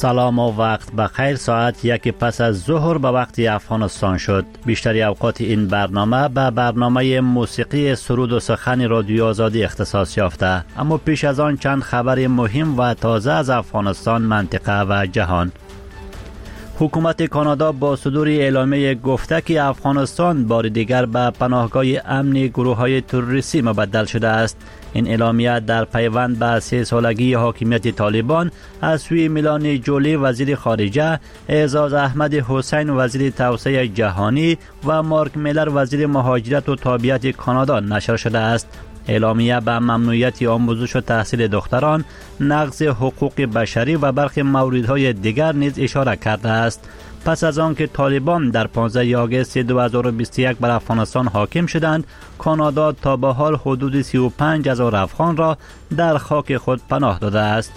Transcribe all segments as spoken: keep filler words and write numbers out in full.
سلام و وقت بخیر. ساعت یک پس از ظهر به وقت افغانستان شد. بیشتری اوقات این برنامه به برنامه موسیقی سرود و سخن رادیو آزادی اختصاص یافته، اما پیش از آن چند خبر مهم و تازه از افغانستان، منطقه و جهان. حکومت کانادا با صدور اعلامیه گفته که افغانستان بار دیگر به پناهگاه امن گروه‌های تروریستی مبدل شده است. این اعلامیه در پیوند به سه سالگی حاکمیت طالبان از سوی میلانی جولی وزیر خارجه، اعزاز احمد حسین وزیر توسعه جهانی و مارک میلر وزیر مهاجرت و تابعیت کانادا نشر شده است. اعلامیه به ممنوعیت آموزش و تحصیل دختران، نقض حقوق بشری و برخی موردهای دیگر نیز اشاره کرده است. پس از آن که طالبان در پانزده آگوست دو هزار و بیست و یک بر افغانستان حاکم شدند، کانادا تا به حال حدود سی و پنج هزار افغان را در خاک خود پناه داده است.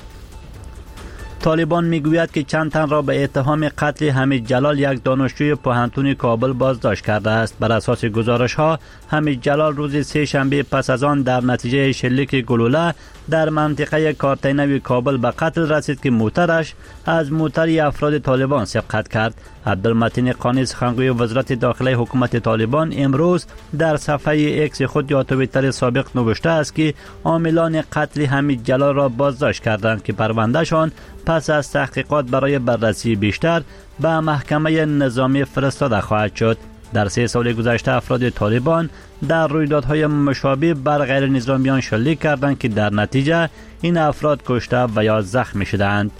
طالبان میگوید که چند تن را به اتهام قتل حمید جلال، یک دانشجوی پوهنتون کابل، بازداشت کرده است. بر اساس گزارش ها، حمید جلال روز سه شنبه پس از آن در نتیجه شلیک گلوله در منطقه کارتینوی کابل به قتل رسید که موترش از موتری افراد طالبان سبقت کرد. عبدالمتین قانی، سخنگوی وزارت داخلی حکومت طالبان، امروز در صفحه اکس خود یا توییتر سابق نوشته است که عاملان قتل حمید جلال را بازداشت کردند که پروندهشان پس از تحقیقات برای بررسی بیشتر به محکمه نظامی فرستاده خواهد شد. در سه سال گذشته افراد طالبان در رویدادهای مشابه بر غیر نظامیان شلیک کردند که در نتیجه این افراد کشته و یا زخمی شدند.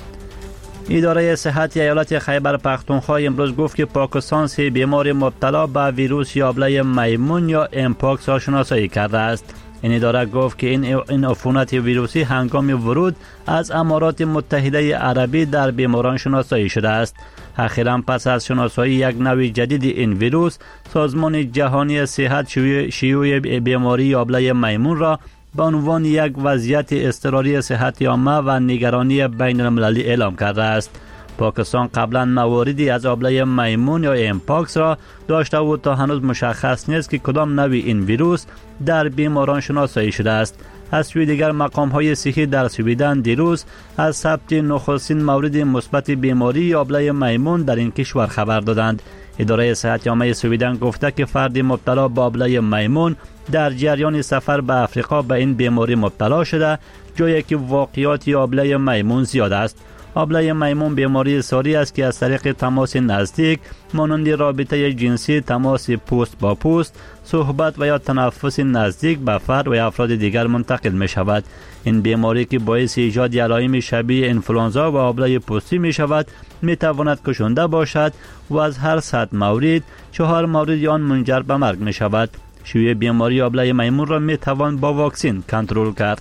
اداره صحت ایالت خیبر پختونخوا امروز گفت که پاکستان سه بیمار مبتلا به ویروس یابله میمون یا امپاکس را شناسایی کرده است. این اداره گفت که این این عفونت ویروسی هنگام ورود از امارات متحده عربی در بیماران شناسایی شده است. اخیراً پس از شناسایی یک نوع جدید این ویروس، سازمان جهانی صحت شیوع بیماری یابله میمون را به عنوان یک وضعیت اضطراری صحت عامه و نگرانی بین المللی اعلام کرده است. پاکستان قبلا مواردی از یابله میمون یا امپاکس را داشته و تا هنوز مشخص نیست که کدام نوع این ویروس در بیماران شناسایی شده است. از سوی دیگر مقام‌های صحی در سویدن دیروز از ثبت نخستین مورد مثبت بیماری یابله میمون در این کشور خبر دادند. اداره صحت عامه سویدن گفته که فرد مبتلا به یابله میمون در جریان سفر به افریقا به این بیماری مبتلا شده، جایی که واقعیات یابله میمون زیاد است. یابله میمون بیماری ساری است که از طریق تماس نزدیک مانند رابطه جنسی، تماس پوست با پوست، صحبت و یا تنفس نزدیک به فرد و افراد دیگر منتقل می شود. این بیماری که باعث ایجاد علائم شبیه انفلوانزا و یابله پوستی می شود، می تواند کشنده باشد و از هر صد مورد چهار مورد آن منجر به مرگ می شود. شیوع بیماری یابله میمون را می توان با واکسن کنترل کرد.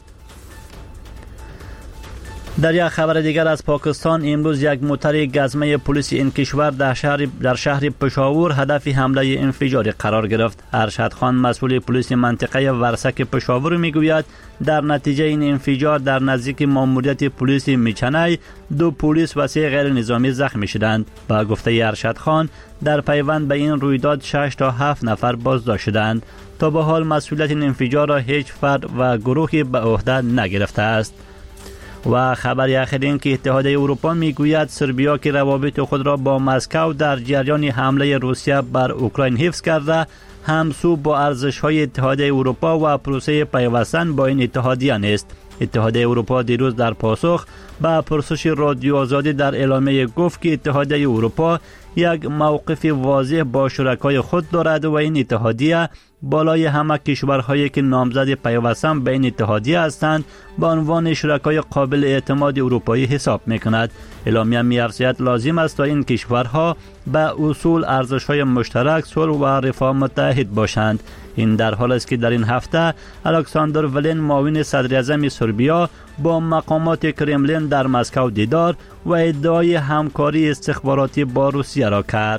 در یک خبر دیگر از پاکستان، امروز یک موتر گزمه پلیس این کشور در شهر در شهر پشاور هدف حمله انفجاری قرار گرفت. ارشد خان، مسئول پلیس منطقه ورسک پشاور، میگوید در نتیجه این انفجار در نزدیک ماموریت پلیس میچنای دو پلیس و سه غیر نظامی زخمی شدند. با گفته ارشد خان، در پیوند به این رویداد شش تا هفت نفر بازداشت شدند. تا به حال مسئولیت این انفجار را هیچ فرد و گروهی به عهده نگرفته است. و خبر اخیر این که اتحادیه اروپا میگوید سربیا که روابط خود را با مسکو در جریان حمله روسیه بر اوکراین حفظ کرده، همسو با ارزش‌های اتحادیه اروپا و پروسه پیوستن با این اتحادیه نیست. اتحادیه اروپا دیروز در پاسخ به پرسش رادیو آزادی در اعلامیه گفت که اتحادیه اروپا یک موقف واضح با شرکای خود دارد و این اتحادیه بالای همه کشورهایی که نامزد پیوستن به این اتحادیه هستند به عنوان شرکای قابل اعتماد اروپایی حساب می‌کند. اعلامیه می‌افزاید لازم است تا این کشورها به اصول ارزش‌های مشترک، صلح و رفاه متحد باشند. این در حالی است که در این هفته الکساندر ولین، معاون صدر اعظم سربیا، با مقامات کرملین در مسکو دیدار و ادعای همکاری استخباراتی با روسیه را کرد.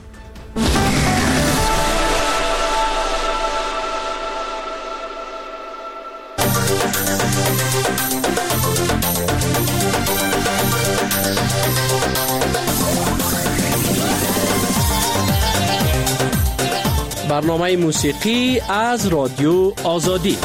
برنامه موسیقی از رادیو آزادی.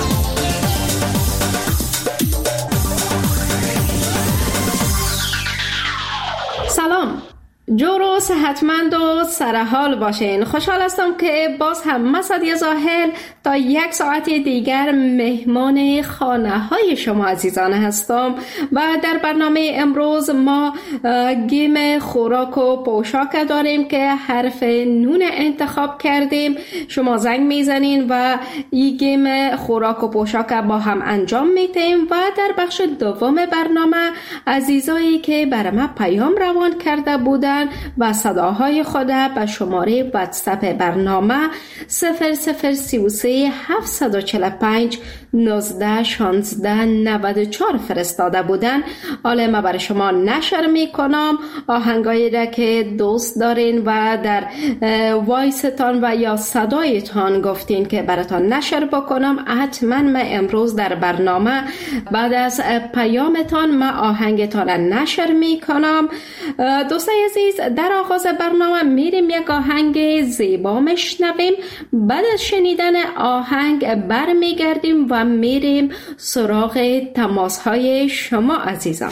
جور و صحتمند و سرحال باشین. خوشحال هستم که باز هم مسعد زاهل تا یک ساعت دیگر مهمان خانه های شما عزیزان هستم و در برنامه امروز ما گیم خوراک و پوشاک داریم که حرف نون انتخاب کردیم. شما زنگ میزنین و این گیم خوراک و پوشاک با هم انجام میدیم و در بخش دوم برنامه عزیزایی که برای ما پیام روان کرده بودن و صداهای خود به شماره واتساپ برنامه صفر صفر سی و سه هفت چهار پنج نوزده شانزده نود و چهار فرستاده بودن. حالا ما برای شما نشر میکنم آهنگایی را که دوست دارین و در وایستان و یا صدایتان گفتین که براتان نشر بکنم. حتما ما امروز در برنامه بعد از پیامتان ما آهنگتان را نشر میکنم. دوستای عزیز، در آغاز برنامه میریم یک آهنگ زیبا میشنویم. بعد از شنیدن آهنگ برمیگردیم و میریم سراغ تماس های شما عزیزان.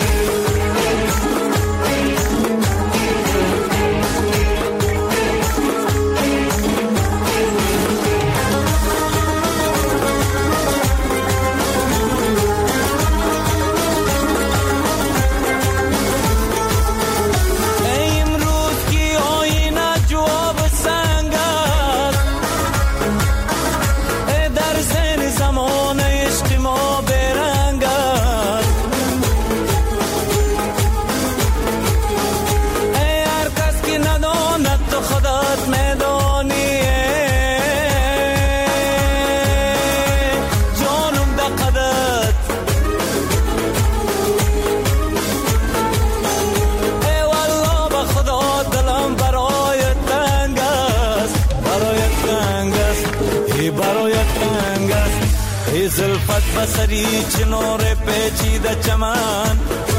زلفت بسری چنور پیچیده چمن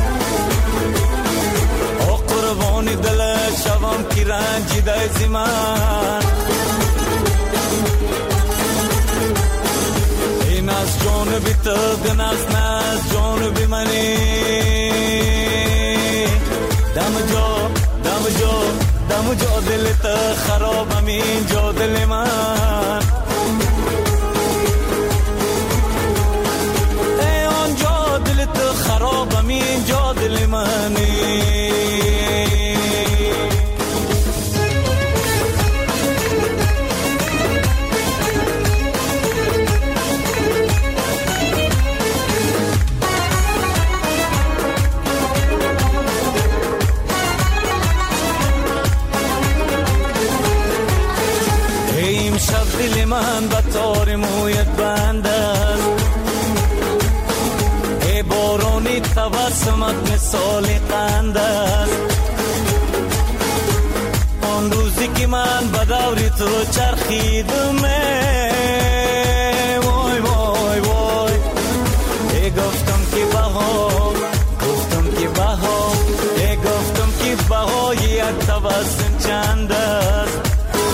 او قربانی دل شوم کی رنجیده زمان این از جانبی تو دن از ناز جانبی منی دم جو دم جو دم جو دل تو خراب همین جو دل من تو خراب همین جا دل منی این شب دل من به تار مویت بنده بارونی تبسمت مثال قند است آن روزی که من به دوری تو چرخیدم وای وای وای ای گفتم که بها گفتم که بها ای گفتم که بهای یک تبسم چند است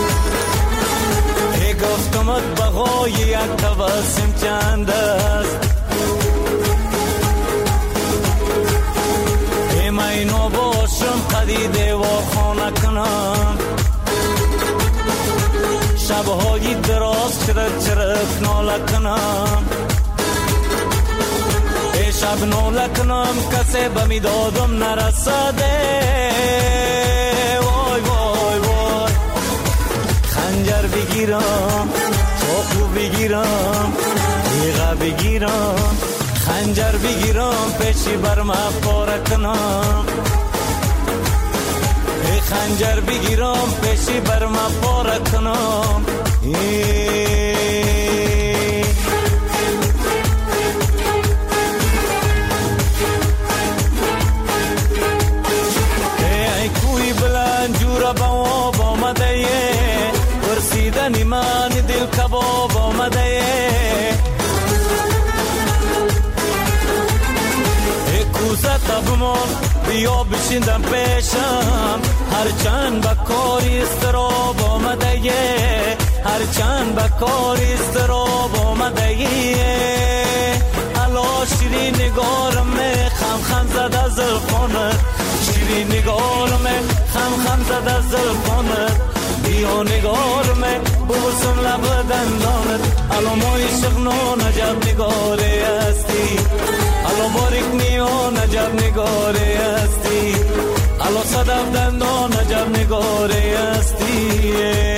ای گفتم بهای یک تبسم چند است اینو باشم قدیده و خانه کنم شبهای دراز چرک چرک ناله کنم ای شب ناله کنم کسی بمی دادم نرسده وای وای وای خنجر بگیرم چاقو بگیرم تیغه بگیرم خنجر بگیرم پیشی بر ما پاره کنم ای خنجر بگیرم پیشی بر ما پاره کنم ای ای کوی بلند جورا با آمده ورسیدنی من دل کباب آمده بمان بیا بشیندم پیشم هرچند به کاری استراب آمده هرچند به کاری استراب آمده الا شیرین نگارم خم خم زده زلفانت شیرین نگارم خم دلم خم زد از زلفانت بیا نگار من ببوسم لب دندانت الو مای شغنو نجب نگاره هستی الو باریک میو نجب نگاره هستی الو صدف دندان نجب نگاره هستی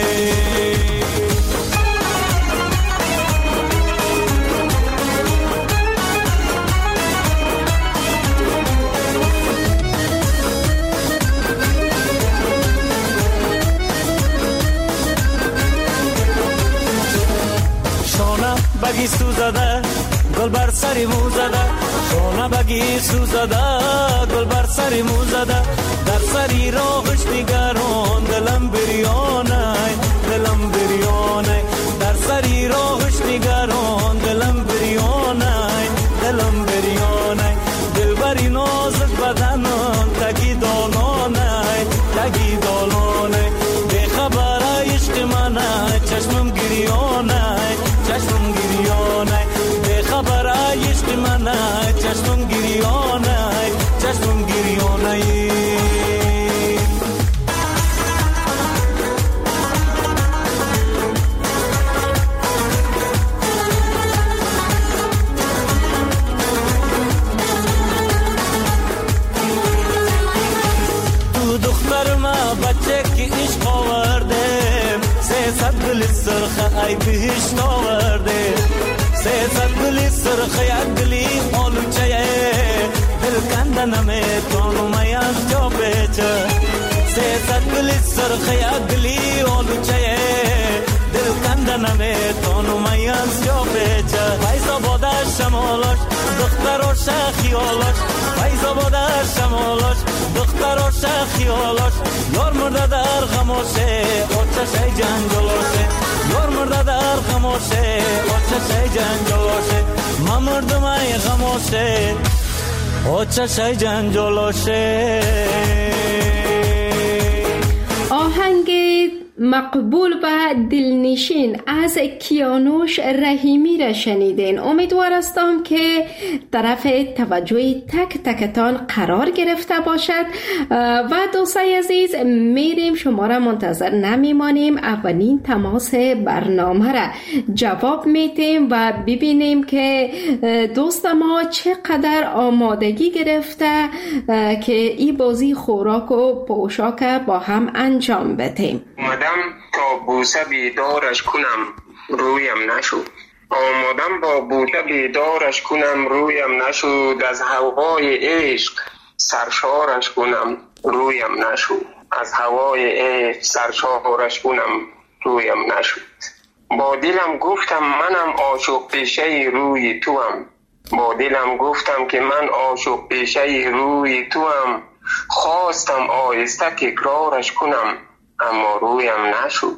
بگی سوزده گل بر سری مو زده شونه بگی سوزده گل بر سری مو زده در سری راهش نگران دلم بریانه دلم بریانه در سری راهش نگران دلم بریانه دلم بریانه دلبری نازک بدنان تگی دانانه تگی دانانه بخبر عشق منه چشمم گریانه چشمم گریانه بخبر عشق منه چشمم گریانه چشمم گریانه تو دختر ما بچه که عشق آورده سه صد گل سرخ ای بهشت آورده سه صد گل سرخ یک گلی آلوچه دل کندنمه تانومه از جا بیچه سه صد گل سرخ یک گلی آلوچه دل کندنمه تانومه از جا بیچه فیضا باده شمالاش دختراش خیالاش فیضا باده شمالاش دختراش خیالاش یار مرده در غماشه آتشه جنجالاشه یار مرده در غماشه آتشه جنجالاشه من مردم ای غماشه آتشه جنجالاشه آهنگ مقبول و دلنشین از کیانوش رحیمی را شنیدین. امیدوار هستم که طرف توجه تک تکتان قرار گرفته باشد و دوستای عزیز میریم شما را منتظر نمیمانیم، اولین تماس برنامه را جواب میدیم و ببینیم که دوست ما چقدر آمادگی گرفته که این بازی خوراک و پوشاک با هم انجام بدیم. آمدم تا بوسه بیدارش کنم رویم نشد آمدم با بوسه بیدارش کنم رویم نشد از هوای عشق سرشارش کنم رویم نشد از هوای عشق سرشارش کنم رویم نشد با دلم گفتم منم عاشق پیشه روی توام با دلم گفتم که من عاشق پیشه روی توام خواستم آهسته تکرارش کنم اما رویم نشد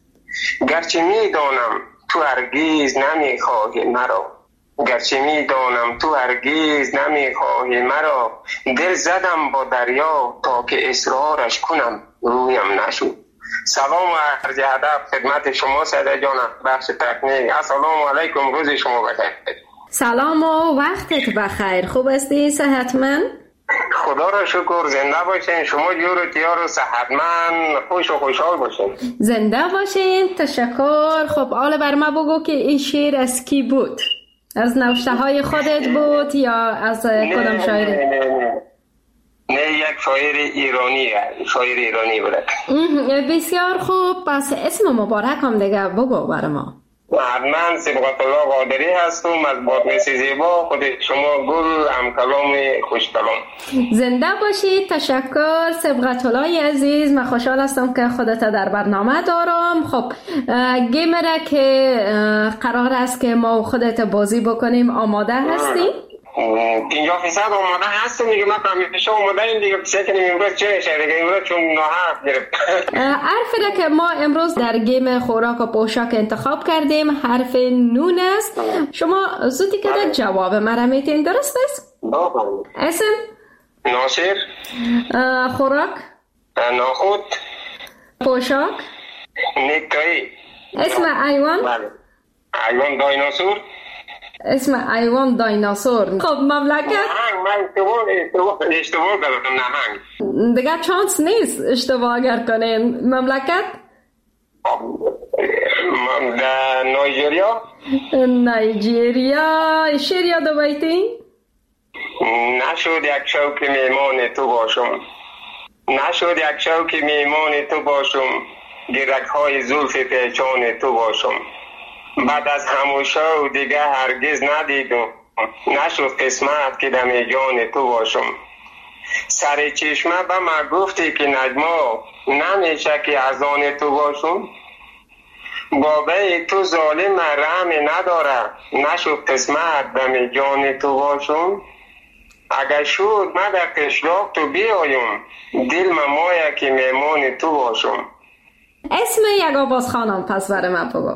گرچه می دانم تو هرگز نمی خواهی مرا گرچه می دانم تو هرگز نمی خواهی مرا دل زدم با دریا تا که اصرارش کنم رویم نشد. سلام و عرض ادب خدمت شما سیده جانم بخش تکنیک. السلام علیکم، روز شما بخیر. سلام و وقتت بخیر. خوب هستی؟ صحتمند؟ خدا را شکر، زنده باشین. شما جور و تیار و صحتمند، خوش و خوشحال باشین. زنده باشین. تشکر. خب حالا بر ما بگو که این شعر از کی بود؟ از نوشته های خودت بود یا از کدام شاعری؟ نه نه نه نه یک شاعر ایرانی، شاعر ایرانی بود. بسیار خوب. پس اسم مبارک هم دیگه بگو بر ما. من صبغت الله قادری هستم از بادغیس زیبا، خود شما گل هم کلام خوش کلام. زنده باشید. تشکر صبغت الله عزیز. من خوشحال هستم که خودت در برنامه دارم. خب گیم را که قرار است که ما خودت بازی بکنیم آماده هستی؟ پنجاه فیصد آماده هستم دیگه. من همیشه آماده این دیگه. پیشه کنیم امروز چه میشه دیگه؟ امروز چون ناحق گرفت. حرفی را که ما امروز در گیم خوراک و پوشاک انتخاب کردیم حرف نون است. شما زودی که جواب مرا میتین، درست است؟ اسم؟ ناصر. خوراک؟ ناخود. پوشاک؟ نیکتایی. اسم ایوان؟ ایوان دایناسور. اسم حیوان دایناسور. خب مملکت نهنگ. من اشتباه اشتباه اشتباه کردم. نهنگ دیگه چانس نیست اشتباه اگر کنین. مملکت در نایجریا. نایجریا. شعر یاد بیتی؟ نشد یک شوک میمان تو باشم، نشد یک شوک میمان تو باشم، گرک های زلف پیچان تو باشم. بعد از همون شو دیگه هرگز ندیدم، نشد قسمت که دم جان تو باشم. سر چشمه به من گفتی که نجما نمیشه که از آن تو باشم. بابای تو ظالم رحم نداره، نشد قسمت دم جان تو باشم. اگر شد من در قشلاق تو بیایم، دل ممایه که میمان تو باشم. اسم یک آواز خانم پس برای من بگو.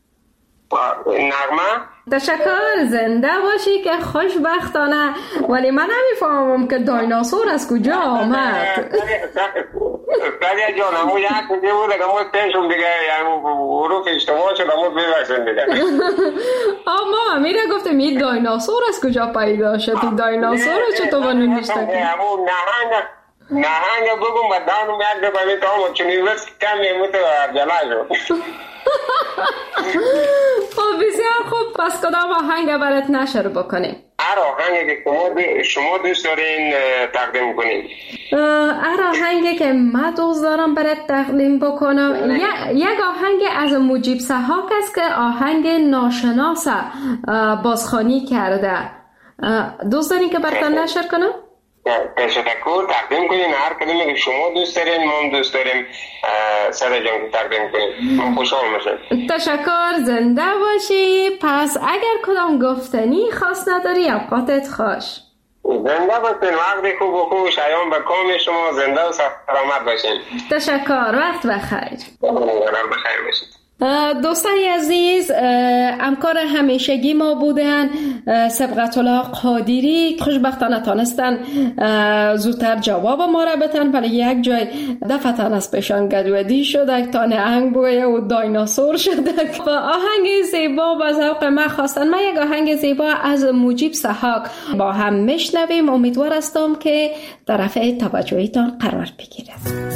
نغمه. تشکر. زنده باشی که خوشبختانه. ولی من نمیفهمم که دایناسور از کجا آمد. بله جان همون یک کجا بود که همون پیشم دیگه حروف اشتباه شد همون بیبخشن دیگه. اما میره گفتم این دایناسور از کجا پیدا شد. این دایناسور چطور بنوشته کنی؟ همون نهنگ نهنگ بگم و دانم یک دفعه میتونم چونی وقت کمی متوجه شد. خب بسیار خوب. پس کدام آهنگ برات نشر بکنیم؟ هر آهنگی که شما شما دوست دارین تقدیم کنیم. هر آهنگی که من دوست دارم برات تقدیم بکنم. یک آهنگ از مجیب سحاق است که آهنگ ناشناس بازخوانی کرده. دوست دارین که برات نشر کنم؟ تشکر. تقدیم کنین هر کدومی که شما دوست دارین. ما هم دوست داریم سر جان تقدیم کنیم. ما خوشحال میشم. تشکر. زنده باشی. پس اگر کدام گفتنی خاص نداری اوقاتت خوش. زنده باشین. وقت خوب و خوب شایان به کام شما. زنده و سلامت باشین. تشکر. وقت بخیر. بخیر باشین. دوستان عزیز، همکار همیشگی ما بودن سبقت الله قادری. خوشبختانه تانستن زودتر جواب ما را بتن، ولی یک جای دفتن از پیشان گدودی شده تا نهنگ بویه و دایناسور شده. و آهنگ زیبا با ذوق من خواستن. من یک آهنگ زیبا از مجیب سحاق با هم میشنویم. امیدوار هستم که طرف توجهیتان قرار بگیرد.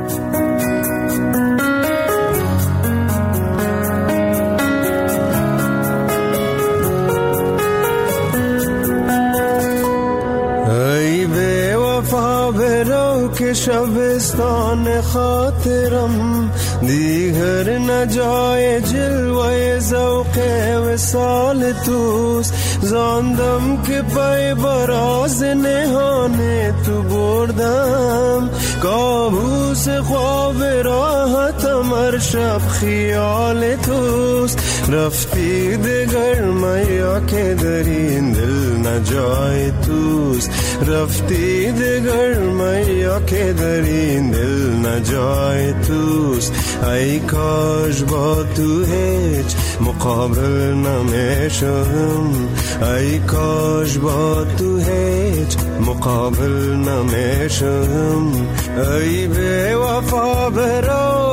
که شبستان خاطرم دیگر نجای جلوه ذوق وصال توست. زاندم که پای براز نهان تو بردم، کابوس خواب راحتم هر شب خیال توست. رفتی دگر میا که در این دل نجای توست. رفتی دگر میا که در این دل نجای توست. ای کاش با تو هیچ مقابل نمیشم، ای کاش با تو هیچ مقابل نمیشم. ای بے وفا برو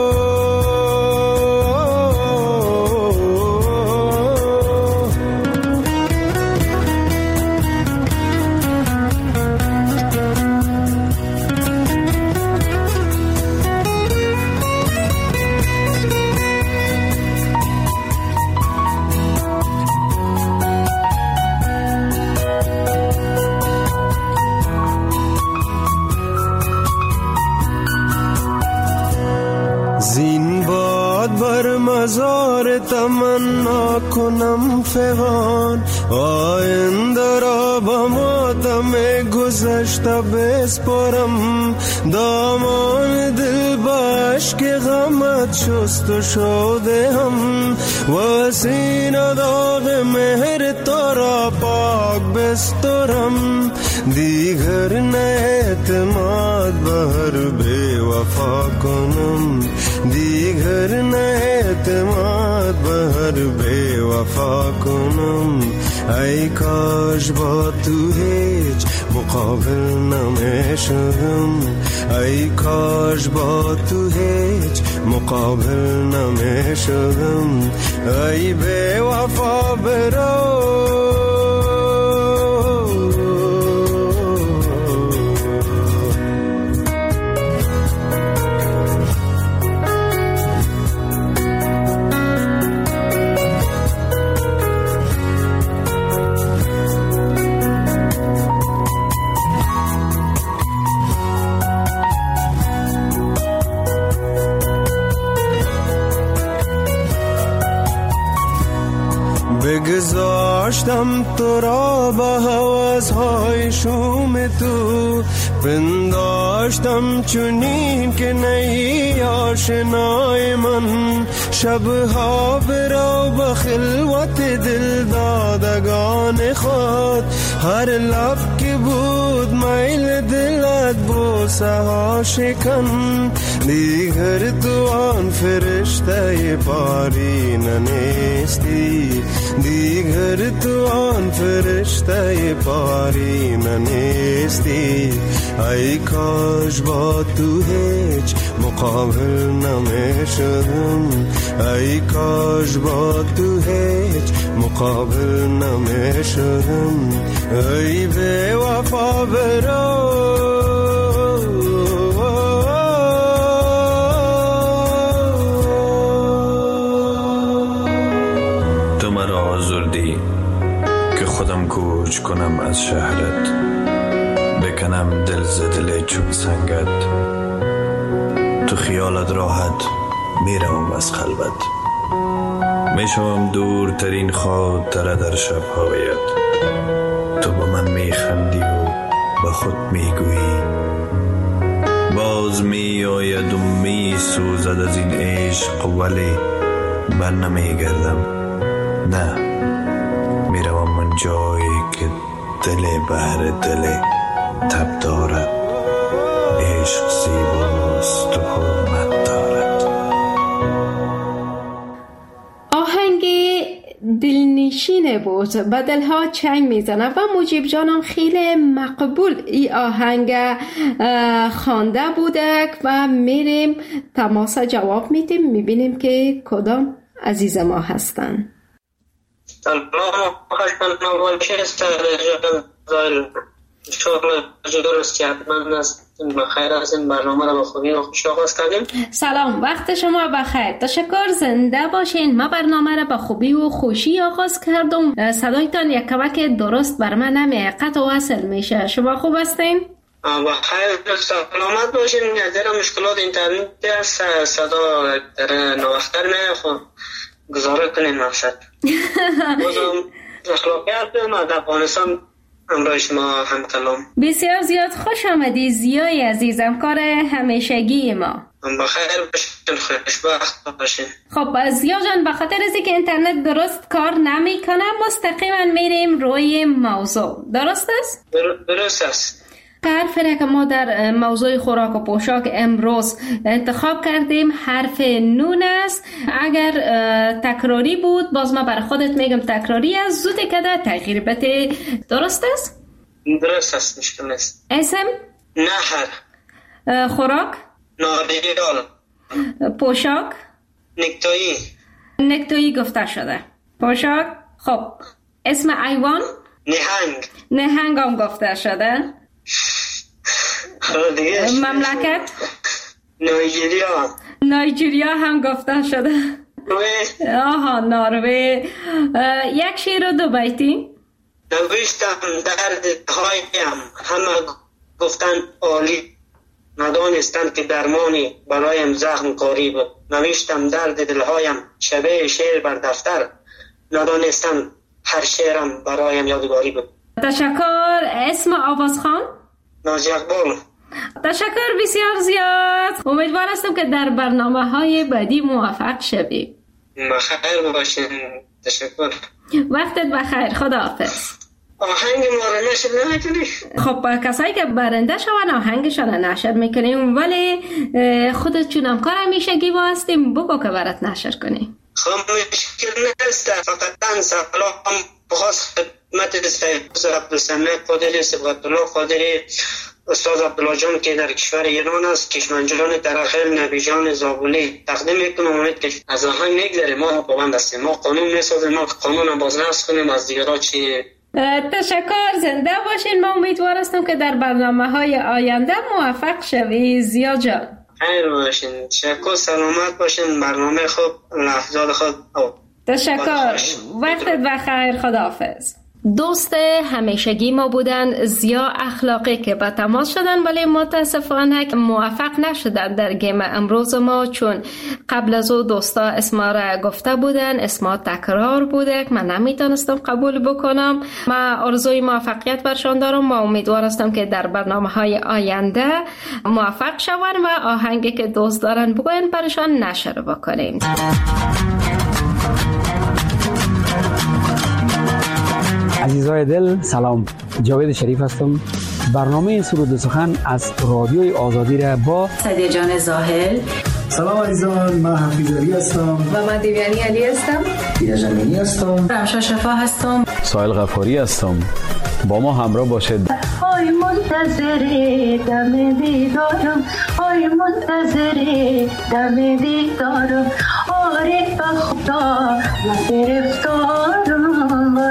مزار تمنا کنم فغان. آینده را با ماتم گذشته بسپارم. دامان دل باش که غمت شست و شده هم، و سینه داغ مهر تو را پاک بسترم. دیگر نه اعتماد بر بے وفا کنم، دیگر نه اعتماد بر بے وفا کنم. ای کاش با تو هیچ مقابل نمیشم، ای کاش با تو هیچ مقابل نمیشم. ای بے وفا برو بگذاشتم تو را به هوس‌های شوم تو، پنداشتم چنین که نی آشنای من. شبها برو به خلوت دل دادگان خود، هر لب که بود میل دلت بوسه ها شکن. دیگر تو آن فرشته پارینه نیستی، دیگر تو آن فرشته پارینه نیستی. ای کاش با تو هیچ مقابل نمیشدم، ای کاش با تو هیچ مقابل نمیشدم. ای بی وفا برو که خودم کوچ کنم از شهرت، بکنم دل ز دل چون سنگت. تو خیالت راحت میروم از خلوت، میشوم دورترین خاطره در شبهایت. تو با من میخندی و با خود میگویی، باز میآید و میسوزد از این عشق، ولی بر نمیگردم. نه، میروم من جایی که دل بهر دل تب دارد، عشق زیباست و حرمت دارد. آهنگ دلنشینه بود، به دلها چنگ میزنه و مجیب جانم خیلی مقبول ای آهنگ خوانده بوده و میریم تماس جواب میدیم، میبینیم که کدام عزیز ما هستن. سلام، خوشبختم باشه. سر شغل درستی حتما هستیم، بخیر هستیم. برنامه را با خوبی و خوش آغاز کردیم. سلام، وقت شما بخیر. تشکر، زنده باشین. ما برنامه را با خوبی و خوشی آغاز کردم. صدایتان یک کمک درست بر من نمیه، قطع و وصل میشه. شما خوب هستین؟ بخیر، سلامت باشین. در مشکلات اینترنت هست، صدا در نوختر نه، خب گزاره کنیم مقصد. بازم اخلاقیات ما در افغانستان امروز شما هم کلام. بسیار زیاد خوش آمدی زیای عزیزم، کار همیشگی ما. بخیر باشین، خوشبخت باشین. خب زیا جان، به خاطر از اینکه اینترنت درست کار نمیکنه مستقیما میریم روی موضوع. درست است؟ درست است. حرفی که ما در موضوع خوراک و پوشاک امروز انتخاب کردیم حرف نون است. اگر تکراری بود باز ما برای خودت میگم تکراری است، زود کده تغییر بده. درست است؟ درست است، مشکل است. اسم؟ نهر. خوراک؟ ناریال. پوشاک؟ نکتایی. نکتایی گفته شده. پوشاک؟ خب اسم ایوان؟ نهنگ. نهنگ هم گفته شده. مملکت؟ نایجریا. نایجریا هم گفته شده. نروژ. آها، نروژ. یک شعر و دو بیتی. نوشتم درد هایم، همه گفتن عالی، ندانستند که درمانی برایم زخم کاری بود. نوشتم درد دلهایم، شبه شعر بر دفتر، ندانستند هر شعرم برایم یادگاری بود. تشکر. اسم آوازخوان؟ نازی اقبال. تشکر بسیار زیاد. امیدوار هستم که در برنامه های بعدی موفق شوی. بخیر باشین. تشکر. وقتت بخیر. خداحافظ. آهنگ ما رو نشر نمیکنی؟ خب کسایی که برنده شون آهنگشان نشر میکنیم، ولی خودت چونم کار همیشگی با هستیم، بگو که برات نشر کنیم. خب مشکل نیست، فقط سلام بخواست خدمت سید عبدالسمیع قادری، صبغت الله قادری، استاد عبدالله جان که در کشور ایران است، کشمن جان درخیل، نبی جان زابلی تقدیم میکنم. امید که از آهنگ نگذره، ما پابند هستیم، ما قانون میسازیم، ما قانون باز نفس کنیم از دیگرها چی. تشکر، زنده باشین. ما امیدوار هستم که در برنامه های آینده موفق شوی. زیا جان خیر باشین. تشکر، سلامت باشین. برنامه خوب، لحظات خود. تشکر. وقتت بخیر. خداحافظ. دوست همیشگی ما بودن، زیا اخلاقی که با تماس شدن ولی متاسفانه موفق نشدن در گیم امروز ما، چون قبل از او دوستا اسما را گفته بودن، اسما تکرار بوده که من نمیتونستم قبول بکنم. من آرزوی موفقیت برشان دارم و امیدوار هستم که در برنامه های آینده موفق شوند و آهنگی که دوست دارن بگوین برشان نشر بکنیم. عزیزای دل سلام، جاوید شریف هستم. برنامه سرود و سخن از رادیوی آزادی را با سعدیه جان زاهل. سلام عزیزان، من حفیظ علی هستم و من دیویانی علی هستم. دیده جمینی هستم. رمشا شفا هستم. سایل غفاری هستم. با ما همراه باشید. آی منتظر دم دیدارم، آی منتظر دم دیدارم، آره بخدا گرفتارم.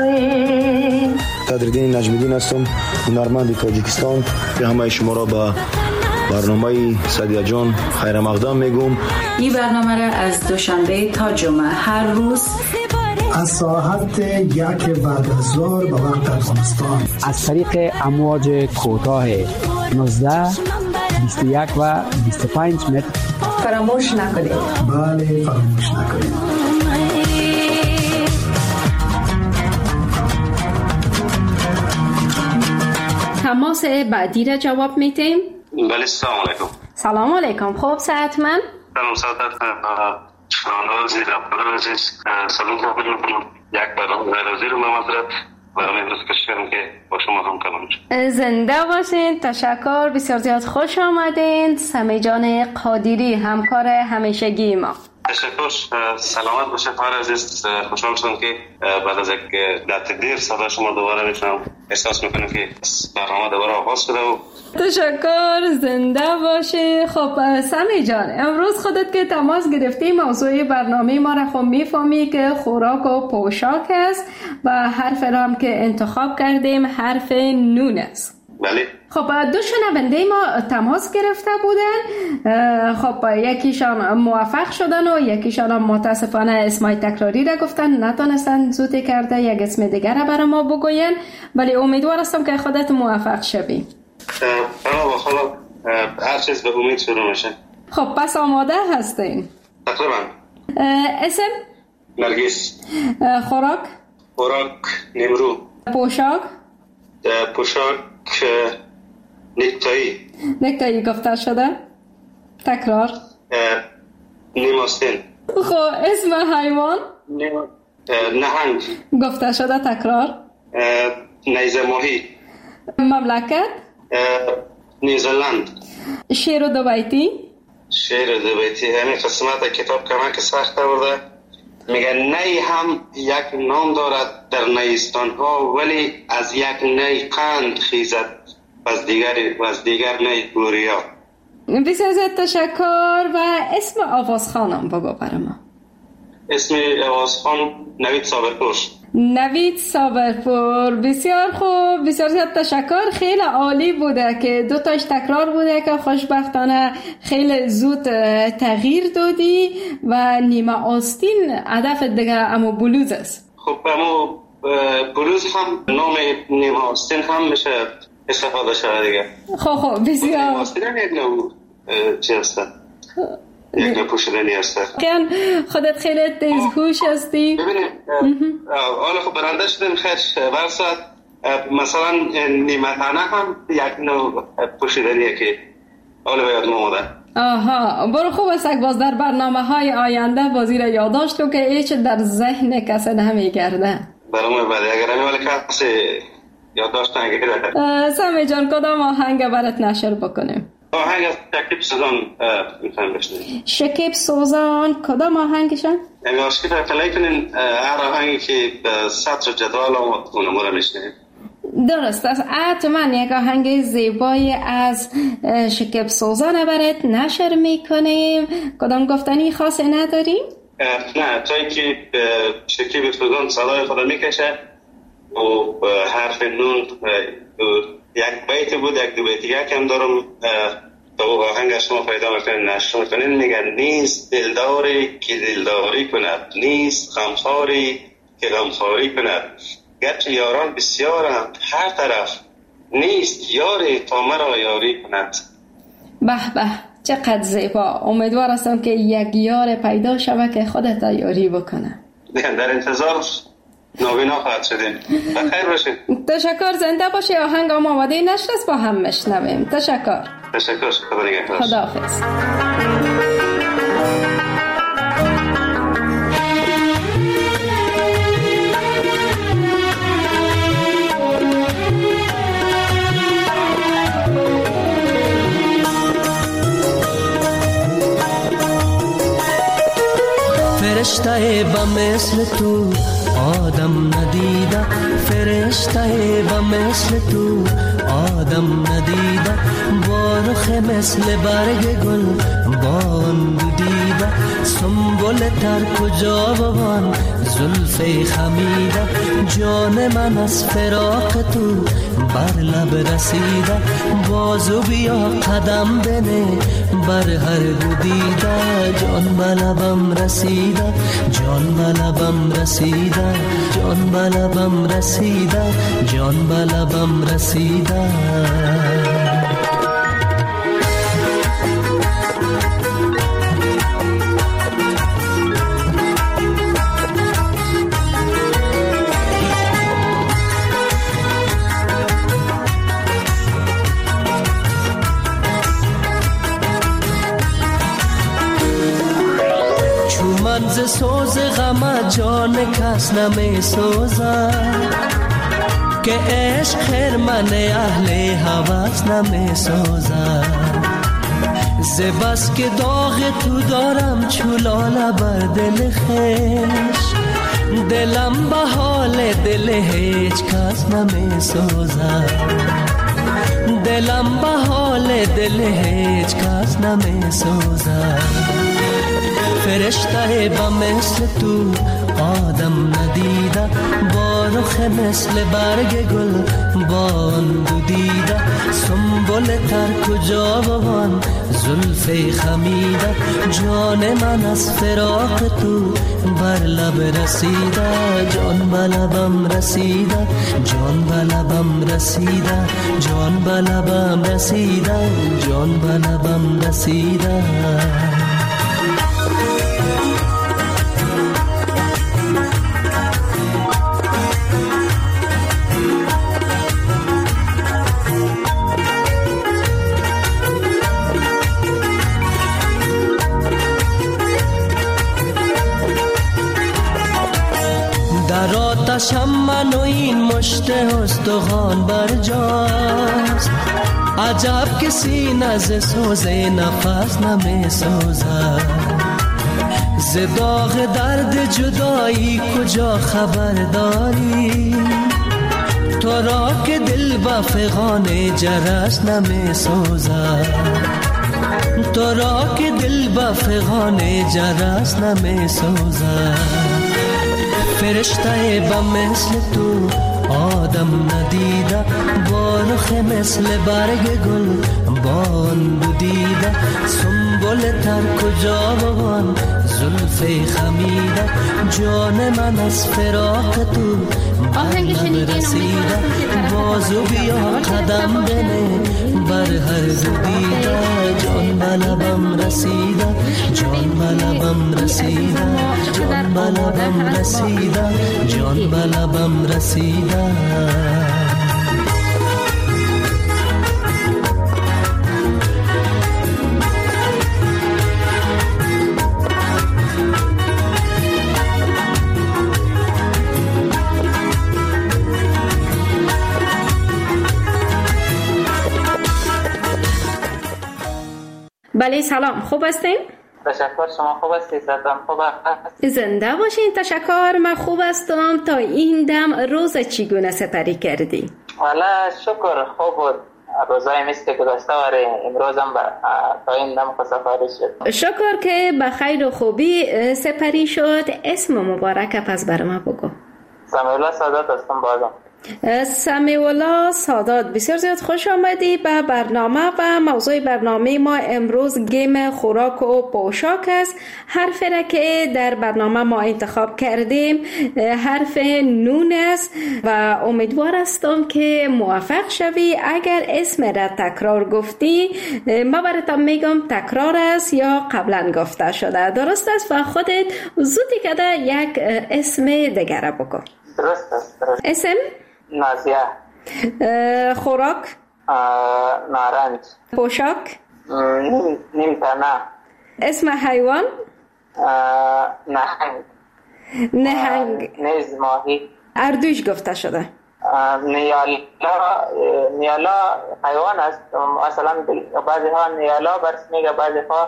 قدردین نجمیدین هستم، هنرمند تاجیکستان. به همه شما را با برنامه سعدیه جان خیر مقدم میگم. این برنامه را از دوشنبه تا جمعه هر روز از ساعت یک بعد از ظهر به وقت افغانستان از طریق امواج کوتاه نوزده، بیست و یک و بیست و پنج متر فراموش نکنید. بله فراموش نکنید. تماس بعدی را جواب میتیم. بله سلام علیکم. سلام علیکم. خوب ساعت من سلام ساعت شنوندگان عزیز، رفقان عزیز، سلام کنم. یک برنامه غیرازی رو من مطرح برنامه امروز کشش کردم که با شما هم کلام. زنده باشین. تشکر، بسیار زیاد خوش آمدین. سمی جان قادری، همکار همیشگی ما. تشکر، سلامت باشه فر عزیز. خوشحال شدم که بعد از یک مدت دیر صدا شما دوباره میشنم. احساس میکنم که برنامه دوباره آغاز شده و تشکر، زنده باشی. خب سمی جان، امروز خودت که تماس گرفتی موضوع برنامه ما را خب میفهمی که خوراک و پوشاک است و حرف را هم که انتخاب کردیم حرف نون است. بله. خب دو شنونده ما تماس گرفته بودن. خب یکیشان موفق شدن و یکیشان هم متاسفانه اسمای تکراری را گفتن، نتونستن زودی کرده یک اسم دیگر را برای ما بگوین، ولی امیدوار هستم که خودت موفق شوی. برای با خدا هر چیز به امید شروع میشه. خب پس آماده هستین؟ تقریبا. اسم؟ نرگس. خوراک؟ خوراک نیمرو. پوشاک؟ پوشاک نکتایی. نکتایی گفته شده؟ تکرار. نیماستین. خب اسم حیوان؟ نهنگ. گفته شده تکرار. نیزه ماهی. مملکت؟ نیوزلند. شعر و دو بیتی؟ شعر و دو بیتی همین قسمت کتاب کمک سخت برده. میگه نی هم یک نام دارد در نیستان ها، ولی از یک نی قند خیزد از دیگر از دیگر نی گوریا. بسیار زیاد تشکر. و اسم آوازخانم بگو برای ما. اسم آوازخان نوید صابرپور. نوید صابرپور، بسیار خوب، بسیار زیاد تشکر. خیلی عالی بوده که دو تاش تکرار بوده که خوشبختانه خیلی زود تغییر دادی و نیمه آستین هدف دیگه اما بلوز است. خب اما بلوز هم نام نیمه آستین هم میشه استفاده شده دیگه. خب خب بسیار نیمه آستین هم یک نوع چی هسته؟ یک نوع پوشیدنی هسته. خودت خیلی تیزهوش هستی. ببینیم حالا خب برنده شدیم خیلی برسات مثلا نیمه تنه هم یک نوع پوشیدنیه که حالا باید ماماده. آها، برو خوب است که باز در برنامه های آینده بازی را یادداشت تو که هیچ در ذهن کسی نمیگرده. برامون بعد اگر امیوالی کسی یادداشت نگیره. سمی جان کدام آهنگ برات نشر بکنیم؟ آهنگ از شکیب سوزان میتونیم بشنیم. شکیب سوزان کدام آهنگشن؟ امی عاشقی را پلی کنین هر آهنگی که سطر جدوال اونو مورا میشنیم. درست است. حتما یک آهنگ زیبای از شکیب سوزان برات نشر میکنیم. کدام گفتنی خاصی نداریم؟ نه، تا که شکیب سوزان صدای خدا میکشه و حرف نون یک بیت بود، یک دو بیت یک هم دارم تا او آهنگ شما پیدا میکنین نشر میکنین. میگن نیست دلداری که دلداری کند، نیست غمخواری که غمخواری کند، گرچه یاران بسیارند هر طرف، نیست یاری تا مرا یاری کند. به به چقدر زیبا. امیدوار هستم که یک یار پیدا شود که خودت یاری بکنه. در انتظار نابینا خواهد شدیم. بخیر باشید. تشکر، زنده باشی. آهنگ هم آماده نشد است با هم میشنویم. تشکر. تشکر. خدا نگهدار. خداحافظ. فرشته با مثل تو آدم ندیده، فرشته با مثل تو آدم ندیده، با رخ مثل برگ گل بان دیده، سنبل تر کجا بوان زلف خمیده، جان من از فراق تو بر لب رسیده، بازو بیا قدم بنه بر هر دو دیده، جان بلبم رسیده، جان بلبم رسیده، جان بلبم رسیده، جان بلبم رسیده. ز سوز غم جان کس نمی سوزد، که عشق خرمن اهل هوس نمی سوزد، ز بس که داغ تو دارم چولاله بر دل خویش، دلم به حال دل هیچ کس نمی سوزد، دلم به حال دل هیچ کس نمی سوزد. فرشته با مثل تو آدم ندیده، با رخ مثل برگ گل بان دو دیده، سنبل تر کجا بوان زلف خمیده، جان من از فراق تو بر لب رسیده، جان بلبم رسیده، جان بلبم رسیده، جان بلبم رسیده، جان بلبم رسیده. در آتشم من و این مشت استخوان برجاست، عجب که سینه ز سوز نفس نمی سوزد، ز داغ درد جدایی کجا خبر داری، تو را که دل با فغان جرس نمی سوزد، تو را که دل با فغان جرس نمی سوزد. فرشته با مثل تو آدم ندیده، با رخ مثل برگ گل بان دو دیده، سنبل تر کجا بوان زلف خمیده، جان من از فراق تو بر رسیده، بازو بیا قدم بنه بر هر دو دیده، جان بلبم رسیده، جان بلبم رسیده، جان بلبم رسیده، جان بلبم رسیده. بله سلام، خوب هستین؟ تشکر، شما خوب هستید؟ زدم خوب هست. زنده باشین. تشکر، من خوب هستم. تا این دم روز چگونه سپری کردی؟ والا شکر خوب بود. روزای مثل که گذشته واره امروز هم تا این دم خود سپری شد. شکر که به خیر و خوبی سپری شد. اسم مبارک پس بر ما بگو. سمیع الله سادات هستم بازم. سمیولا سادات، بسیار زیاد خوش آمدی به برنامه و موضوع برنامه ما امروز گیم خوراک و پوشاک است. حرفی را که در برنامه ما انتخاب کردیم حرف نون است و امیدوار هستم که موفق شوی. اگر اسم را تکرار گفتی ما براتون میگم تکرار است یا قبلا گفته شده، درست است؟ و خودت زودی کده یک اسم دیگر بگو. درست است. درست. اسم؟ نازیه. خوراک؟ نارنج. پوشاک؟ نیم تنه. اسم حیوان؟ نهنگ. نهنگ. نیز ماهی. اردوش گفته شده. نیالا. نیالا حیوان است. مثلا بعضی ها نیالا برس میگه، بعضی ها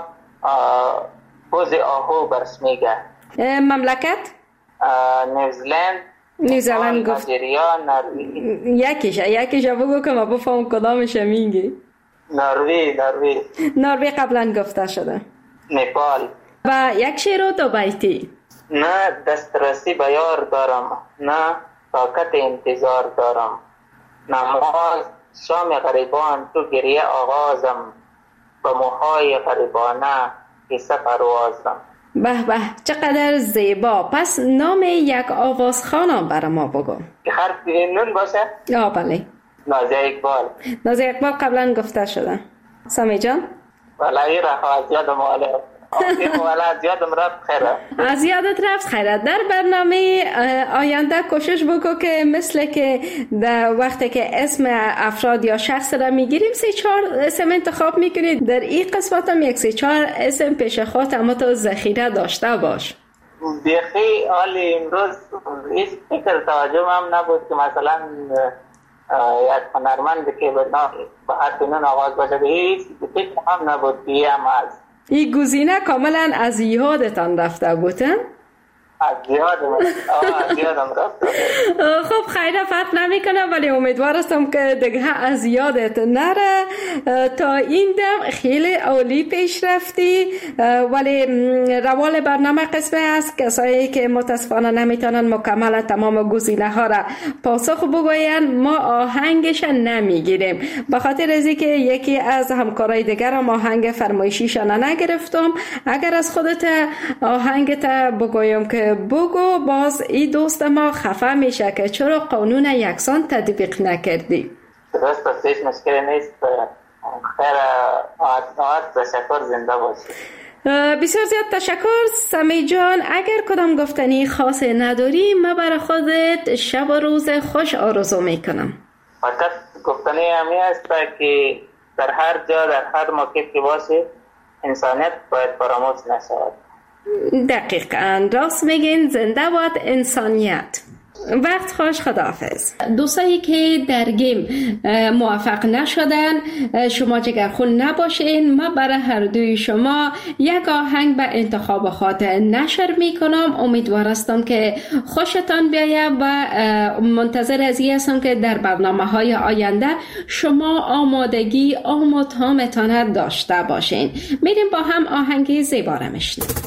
پوز آهو برس میگه. مملکت؟ نیوزلند. نیوزلند گفت. نایجریا، نروژ. یکیشه یکیشه بگو که ما بفهم کدامش میگی. نروژ. نروژ. نروژ قبلا گفته شده. نپال. و یک شعر و دو بیتی. نه دسترسی به یار دارم، نه طاقت انتظار دارم، نماز شام غریبان تو گریه آغازم، به موهای غریبانه قصه پروازم. به به چقدر زیبا. پس نام یک آوازخوانم برای ما بگو. حرف نون باشه؟ آه بله. نازیه اقبال. نازیه اقبال قبلا گفته شده. سمی جان؟ ولی رفت زیادم آله ولی زیادم رفت خیره. از یادت رفت خیره. در برنامه آینده کوشش بکو که مثل که در وقتی که اسم افراد یا شخص را میگیریم سه چهار اسم انتخاب میکنید، در این قسمت هم یک سه چهار اسم پیش خود اما تو ذخیره داشته باش. بیخی حالی امروز هیچ فکر توجه هم نبود که مثلا یک هنرمند که به حرف نون آغاز باشه، هیچ فکر هم نبود که هم از این گزینه کاملا از یادتان رفته بودن؟ از یادم از یادم رفته. خب خیلی فرق نمی کنه، ولی امیدوار هستم که دیگه از یادت نره. تا این دم خیلی عالی پیش رفتی، ولی روال برنامه قسمه است کسایی که متاسفانه نمیتونن مکمل تمام گزینه ها را پاسخ بگوین ما آهنگش نمیگیریم، به خاطر از اینکه یکی از همکارای دیگر هم آهنگ فرمایشیشان نگرفتم. اگر از خودت آهنگت بگویم که بگو، باز این دوست ما خفه میشه که چرا قانون یکسان تطبیق نکردی. درست است، هیچ مشکلی نیست. خیر آت تشکر، زنده باشی. بسیار زیاد تشکر سمی جان. اگر کدام گفتنی خاصی نداری ما برای خودت شب و روز خوش آرزو میکنم. فقط گفتنی همی است که در هر جا در هر موقع که باشی انسانیت باید فراموش نشود. دقیقاً راست میگین، زنده باد انسانیت. وقت خوش، خداحافظ. دوستایی که در گیم موفق نشدن شما جگرخون نباشین، ما برای هر دوی شما یک آهنگ به انتخاب خاط نشر میکنم. امیدوار هستم که خوشتان بیاید و منتظر از این هستم که در برنامه های آینده شما آمادگی آموتامتان داشته باشین. میریم با هم آهنگی زیبا را میشنویم.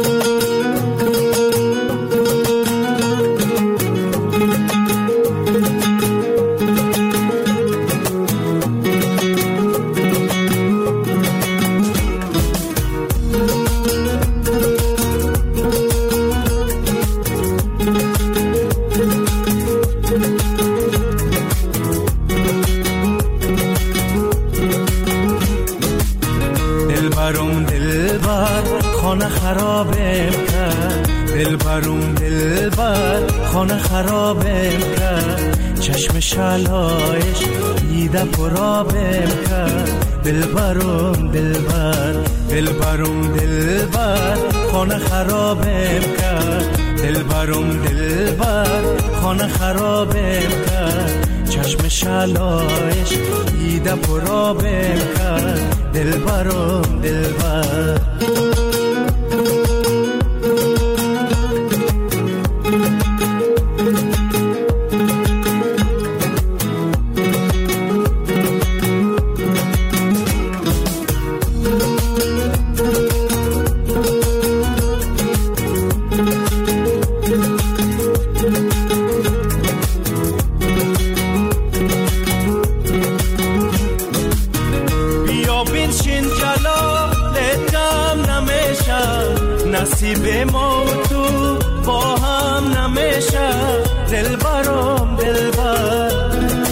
خرابم کرد دلبرم دلبر، خانه خرابم کرد، چشم شلایش دیده پرابم کرد. دلبرم دلبر دلبرم دلبر، خانه خرابم کرد. دلبرم دلبر، خانه خرابم کرد، چشم شلایش دیده پرابم کرد. دلبرم دلبر دلبرم دلبر.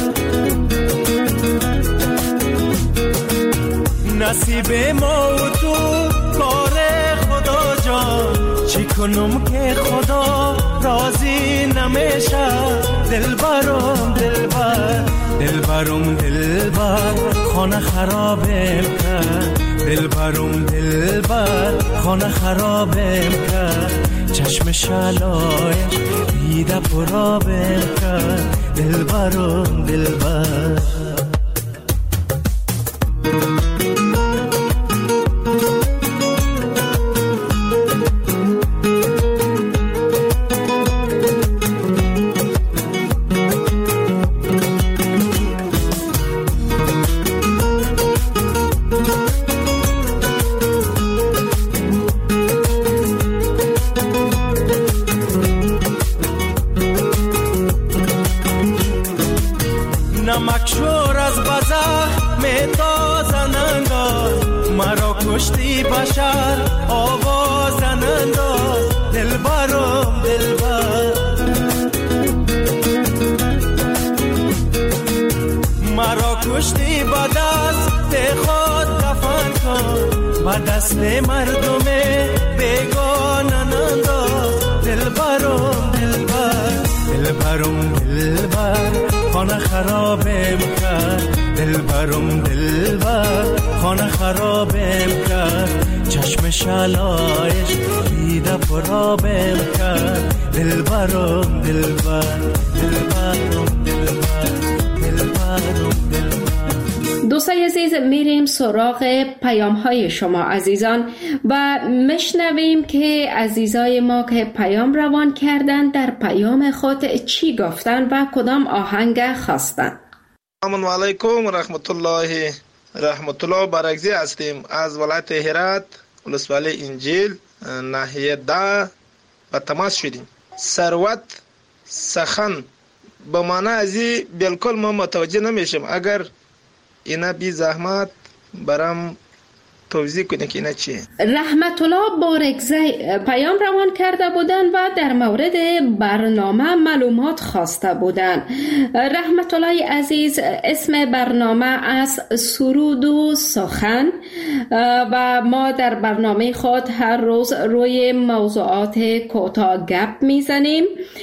نصیب ما و تو کار خدا جان، چی کنم که خدا راضی نمیشه. دلبرم دلبر دلبرم دلبر خانه خرابم کرد. دلبرم دلبر خانه خرابم کرد. چشم شلایش دیده پرابم کرد. دلبرم دلبر. نمکشور از بزه میتازن انداز، مرا کشتی بشر آوازن انداز. دلبرم دلبر مرا کشتی با دست خود دفن کن، با دست مردم بیگانن انداز. دلبرم دلبر دلبرم دلبر خانه خرابم کرد. دلبرم دلبر خانه خرابم کرد. چشم شلایش دیده پرابم کرد. دلبرم دلبر دلبرم دلبر دلبرم دلبر. دوستای عزیز، میریم سراغ پیام های شما عزیزان و مشنویم که عزیزای ما که پیام روان کردن در پیام خود چی گفتن و کدام آهنگ خواستن. السلام علیکم رحمت الله رحمت الله برگزی هستیم از ولایت هرات، ولسوالی انجیل، ناحیه ده و تماس شدیم. ثروت سخن به معنی ازی بالکل ما متوجه نمیشم. اگر اینا بی زحمت برام توضیح کنه که اینا چیه. رحمت الله بارگزی پیام روان کرده بودن و در مورد برنامه معلومات خواسته بودن. رحمت الله عزیز، اسم برنامه از سرود و سخن و ما در برنامه خود هر روز روی موضوعات کوتاه گپ میزنیم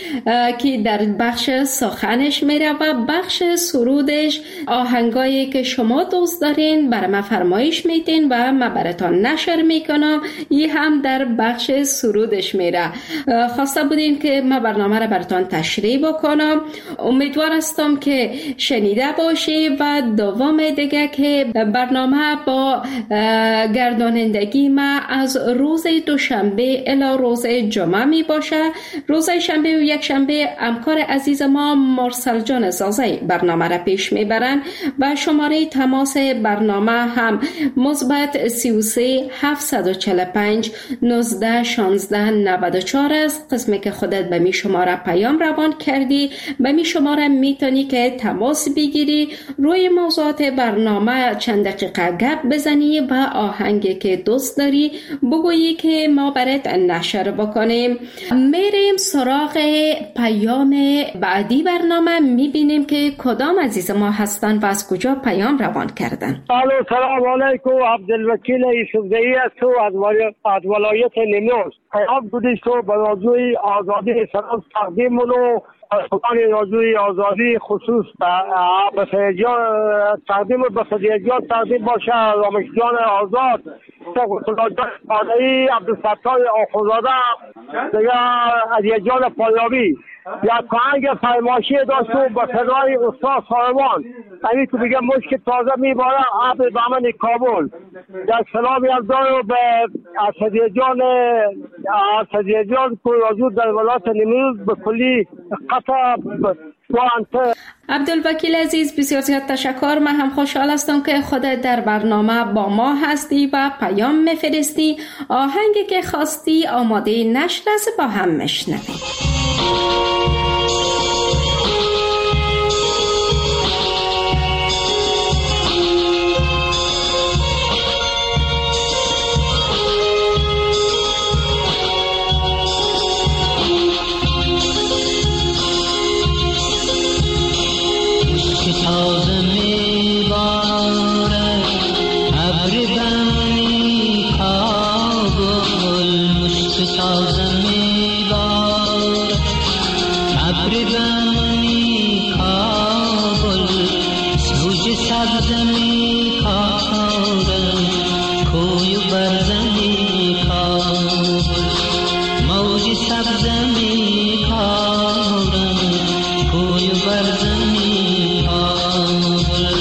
که در بخش سخنش میره و بخش سرودش آهنگایی که شما دوست دارین برای ما فرمایش میدین و ما براتون نشر میکنم. این هم در بخش سرودش میره. خواسته بودین که ما برنامه را براتون تشریح بکنم. امیدوار هستم که شنیده باشی و دوم دیگه که برنامه با گردانندگی ما از روز دوشنبه الی روز جمعه می باشه. روز شنبه و یک شنبه همکار عزیز ما مرسل جان زازی برنامه را پیش میبرن و شماره تماس برنامه هم مثبت سی و سه هفتصد و چهل و پنج نوزده شانزده نود و چهار است. قسمی که خودت به می شماره پیام روان کردی به می شماره میتونی که تماس بگیری، روی موضوعات برنامه چند دقیقه گپ بزنی و آهنگی که دوست داری بگویی که ما برات نشر بکنیم. میریم سراغ پیام بعدی برنامه، میبینیم که کدام عزیز ما هستن و از کجا پیام روان کردن. الو سلام علیکم، عبدالوکیل یوسفزئی است از ولایت نیمروز. پیام بودیست و به رادیوی آزادی سلام تقدیم رو سلطان رادیوی آزادی خصوص به سیجان تقدیم به سیجان تقدیم باشه. رامش جان آزاد، سلطان قادری، عبدالفتاح آخوندزاده، دیگه علی جان پایابی. یک آهنگ فرمایشی داشت و با صدای استاد سارمان، یعنی که بگم مشک تازه میباره آب دامن کابل. یک سلامی از دارو به اسدی جان اسدی جان که وجود در ولایت نیمروز به کلی قطع عبدالوکیل عزیز، بسیار زیاد تشکر. من هم خوشحال هستم که خودت در برنامه با ما هستی و پیام میفرستی. آهنگی که خواستی آماده نشر است، با هم میشنویم. ابر بمنی کابل سوج سبزمی کارم کوی برزمی کابل موج سبزمی کارم کوی برزمی کابل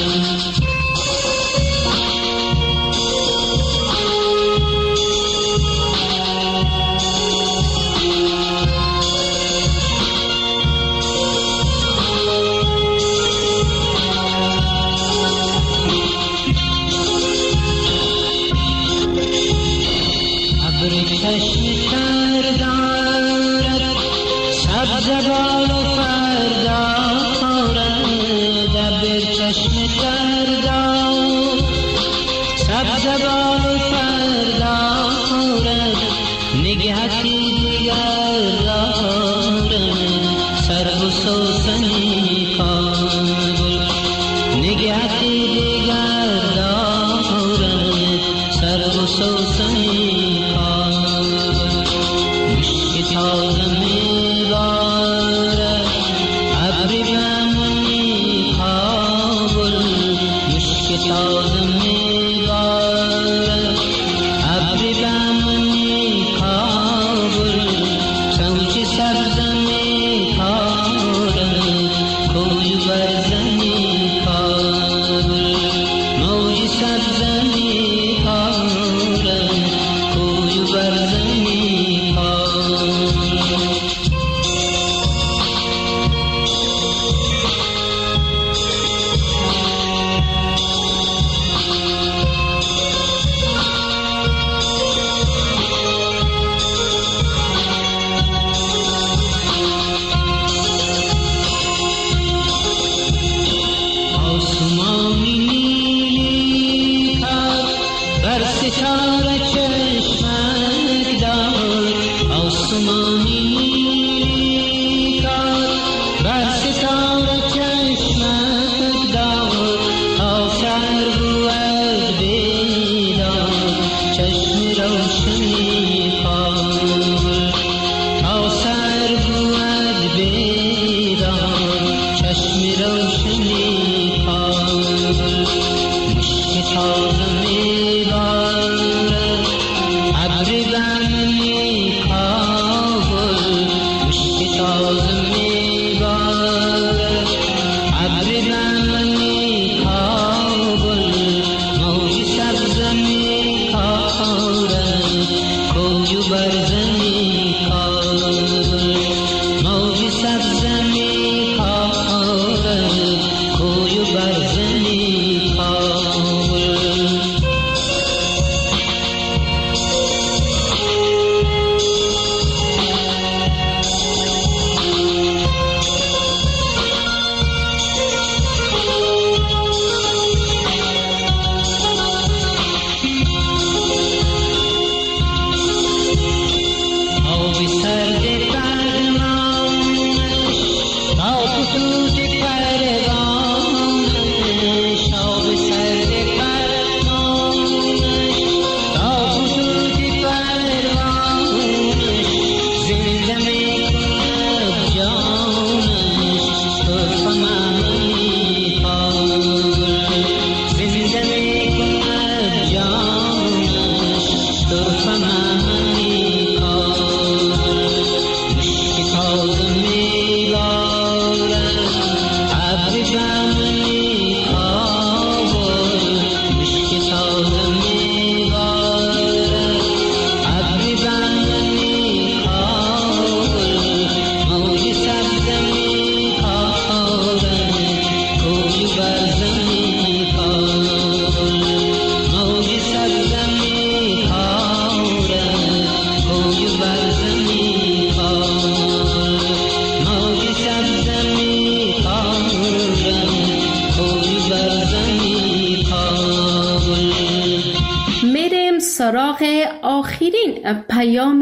سراغ آخرین پیام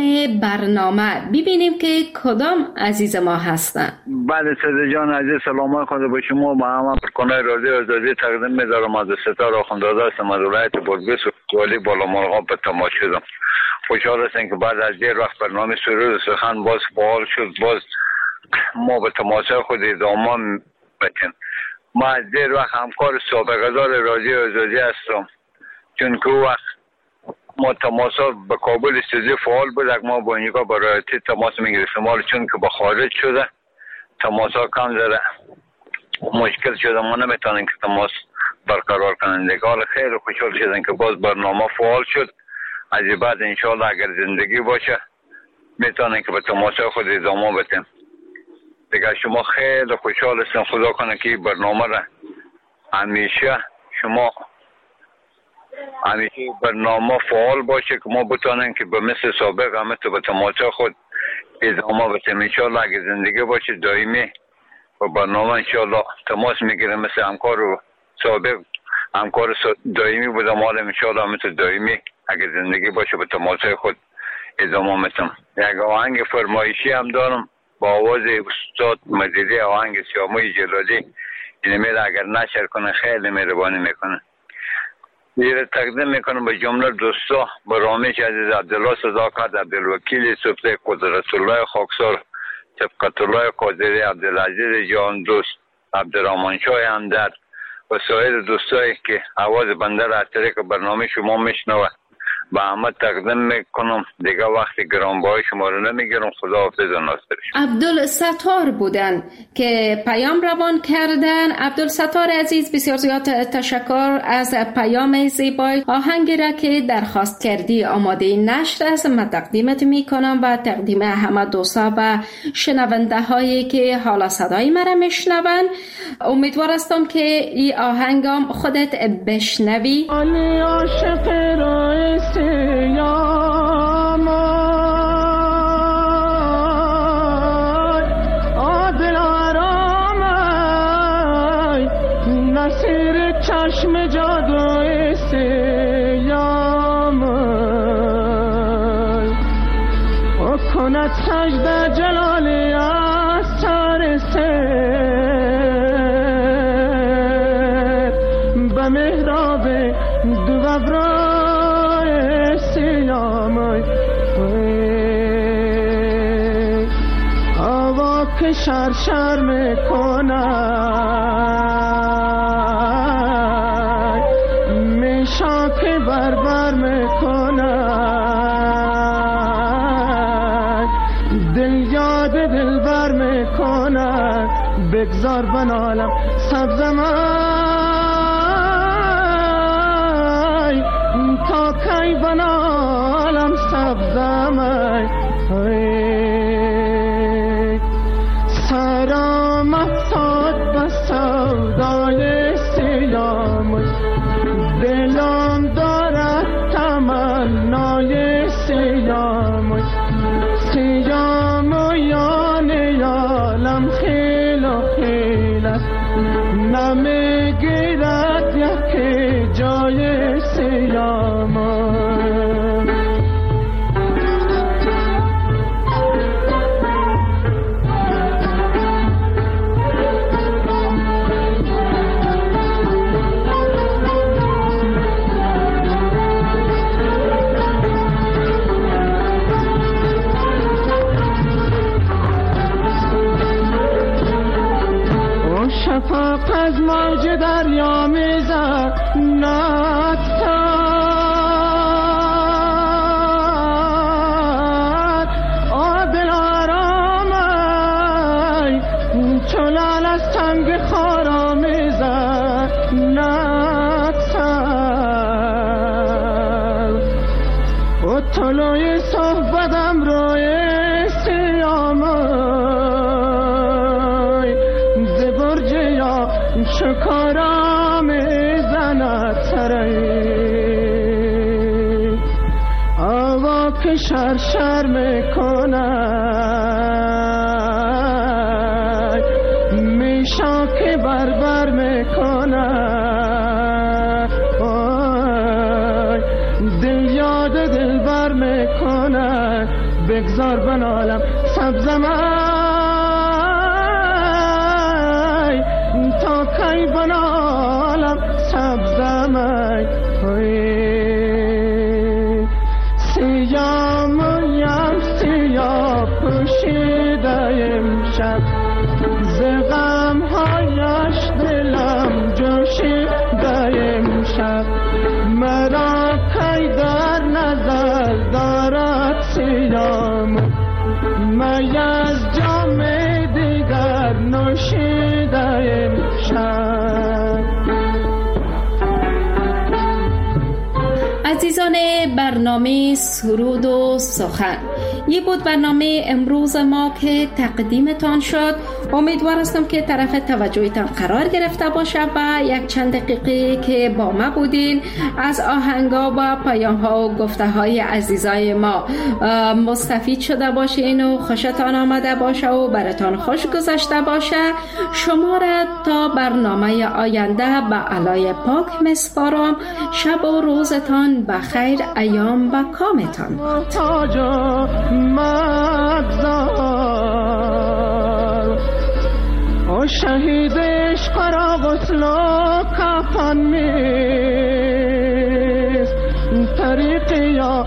برنامه ببینیم که کدام عزیز ما هستند. بله صدر جان عزیز، سلام خدا با شما. با همه پرکنای رادیو آزادی تقدیم می‌دارم. از ستاره آخوندزاده هستم از ولایت بادغیس و والی بالامرغاب به تماس شدم. خوشحال هستم که بعد از دیر وقت برنامه سرود سخن باز فعال شد، باز ما به تماشای خود ادامه بتیم. ما از دیر وقت همکار سابقه‌دار رادیو آزادی هستم، چون که وقت ما تماسا به کابل استودیو فعال بود، ما با اینجا با رایتی تماس میگرفتیم، حالا چون که با خارج شده تماسا کم زده مشکل شده، ما نمیتونیم که تماس برقرار کنند. حالا خیلی خوشحال شدن که باز برنامه فعال شد. از این بعد انشاءالله اگر زندگی باشه میتونیم که به تماسای خود ادامه بدیم. دیگه شما خیلی خوشحال هستم، خدا کنه که برنامه را همیشه شما همیشه برنامه فعال باشه که ما بتونیم که به مثل سابق همه تو به تماشا خود ادامه بدیم. انشاءالله اگه زندگی باشه دائمی و برنامه انشاءالله تماس میگیریم، مثل همکار و سابق همکار دائمی بودم، حالا انشاءالله همه تو دائمی اگه زندگی باشه به تماشای خود ادامه میتم. یک آهنگ فرمایشی هم دارم با آواز استاد مزیدی، آهنگ سیاموی جلالی، این میل اگر نشر کنه خیلی مهربانی میکنه. دیره تقدیم میکنم به جمله دوستا، به رامش عزیز، عبدالله صداقت، عبدالوکیل صفته، قدرت الله خاکسار، شفقت الله قادری، عبدالعزیز جان دوست، عبدالرحمن شاه همدرد و سایر دوستایی که آواز بنده را از طریق برنامه شما میشنوه با همه تقدیم میکنم. دیگه وقتی گرانبهای شما رو نمیگیرم. خدا حافظ و ناصرش. عبدالستار بودن که پیام روان کردن. عبدالستار عزیز بسیار زیاد تشکر از پیام زیبای. آهنگی را که درخواست کردی آماده نشر است، من تقدیمت میکنم و تقدیم همه دوستا و شنونده هایی که حالا صدای مرا میشنون. امیدوار هستم که این آهنگم خودت بشنوی. آلی عاشق رایستی چشم جادوی سیام او کند سجده جلالی از سر سر به محراب دو ابرای سیام هوا که شر شر میکند شاک بربر میکنن، دل یاد دل بر میکنن، بگذار بنالم سبزمای تا کی بنالم سبزمای سرامت ساد به سودای سیام دلم دارد تمنای سیام سیام و یان عالم خیل و خیل است نمیگیرد یکی جای سیام. شفاق از موج دریا میزد نتاد آدل آرامای چلال از تنگ خارا میزد نتاد و طلوی صحبتم روی شکارا میزند سرایی هوا که شر شر میکند میشا که بربر میکند دل یاد دل بر میکند بگذار بنالم سبزمای تا کی بنالم سبزمای سیام یم سیاه پوشیده امشب پوشیده شب. عزیزان برنامه سرود و سخن، یه بود برنامه امروز ما که تقدیمتان شد. امیدوار هستم که طرف توجهتان قرار گرفته باشه و یک چند دقیقه که با ما بودین از آهنگا و پیام ها و گفته های عزیزای ما مستفید شده باشین و خوشتان آمده باشه و براتان خوش گذشته باشه. شما را تا برنامه آینده به علای پاک مسپارم. شب و روزتان بخیر، ایام و کامتان. او شهید عشق را غسل و کفن میست، طریق یا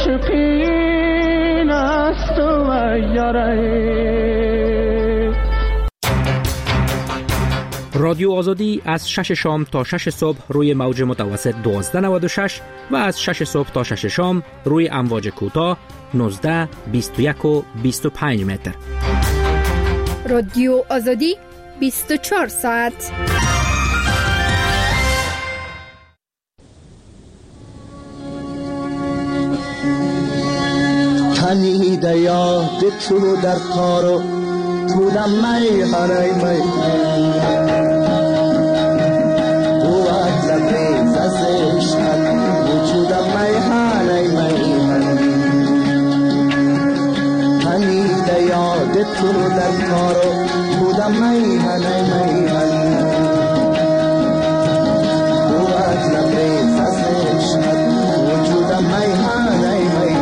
شقین است و یاره. رادیو آزادی از شش شام تا شش صبح روی موج متوسط دوازده نود و شش و از شش صبح تا شش شام روی امواج کوتاه نوزده، بیست و یک و بیست و پنج متر. رادیو آزادی بیست و چهار ساعت. تنیده یاد تو در کارو تو دم می هنای می قوت لبریز از عشقت وجودم می هنای می تنیده یاد تو در کارو تو دم می هنای می قوت لبریز از عشقت وجودم می هنای می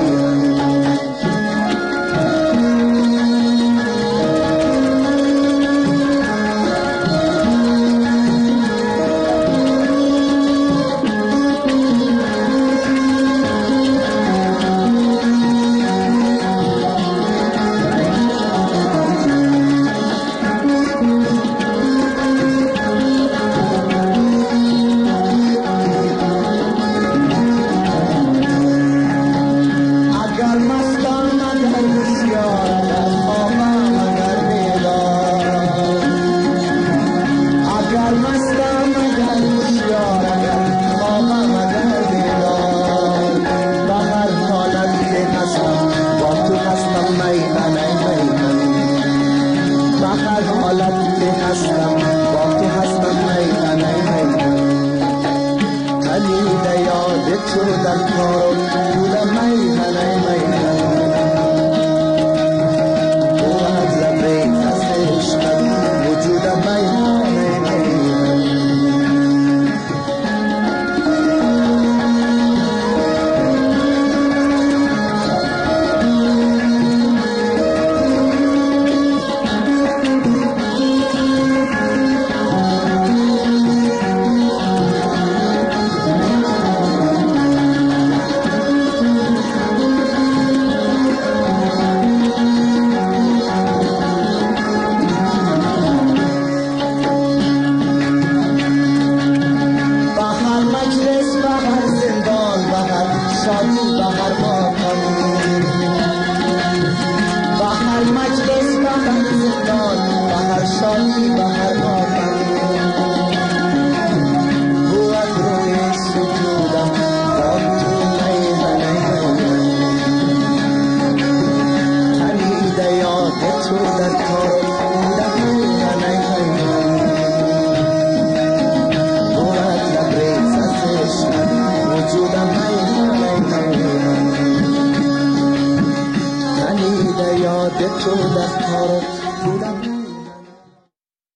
بهر مجلس بهر زندان بهر شادی بهر